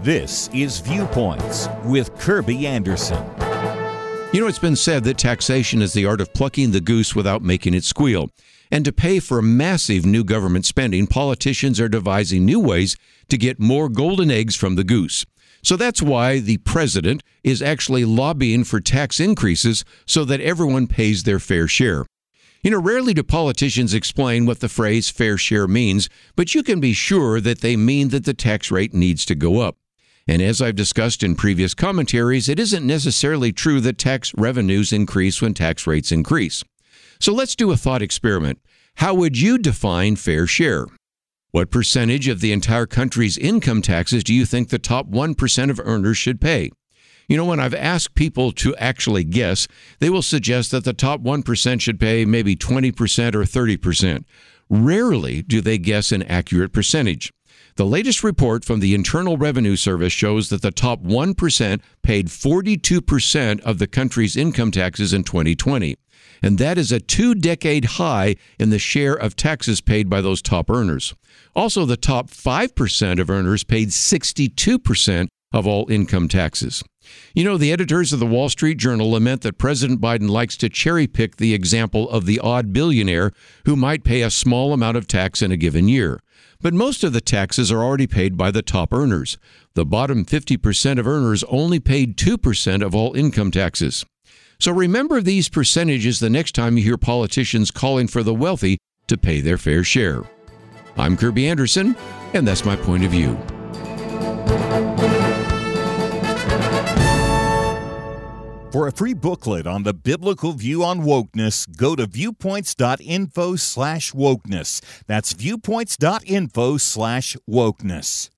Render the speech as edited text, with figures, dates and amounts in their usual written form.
This is Viewpoints with Kirby Anderson. You know, it's been said that taxation is the art of plucking the goose without making it squeal. And to pay for massive new government spending, politicians are devising new ways to get more golden eggs from the goose. So that's why the president is actually lobbying for tax increases so that everyone pays their fair share. You know, rarely do politicians explain what the phrase fair share means, but you can be sure that they mean that the tax rate needs to go up. And as I've discussed in previous commentaries, it isn't necessarily true that tax revenues increase when tax rates increase. So let's do a thought experiment. How would you define fair share? What percentage of the entire country's income taxes do you think the top 1% of earners should pay? You know, when I've asked people to actually guess, they will suggest that the top 1% should pay maybe 20% or 30%. Rarely do they guess an accurate percentage. The latest report from the Internal Revenue Service shows that the top 1% paid 42% of the country's income taxes in 2020. And that is a 2-decade high in the share of taxes paid by those top earners. Also, the top 5% of earners paid 62% of all income taxes. You know, the editors of the Wall Street Journal lament that President Biden likes to cherry-pick the example of the odd billionaire who might pay a small amount of tax in a given year. But most of the taxes are already paid by the top earners. The bottom 50% of earners only paid 2% of all income taxes. So remember these percentages the next time you hear politicians calling for the wealthy to pay their fair share. I'm Kirby Anderson, and that's my point of view. For a free booklet on the biblical view on wokeness, go to viewpoints.info/wokeness. That's viewpoints.info/wokeness.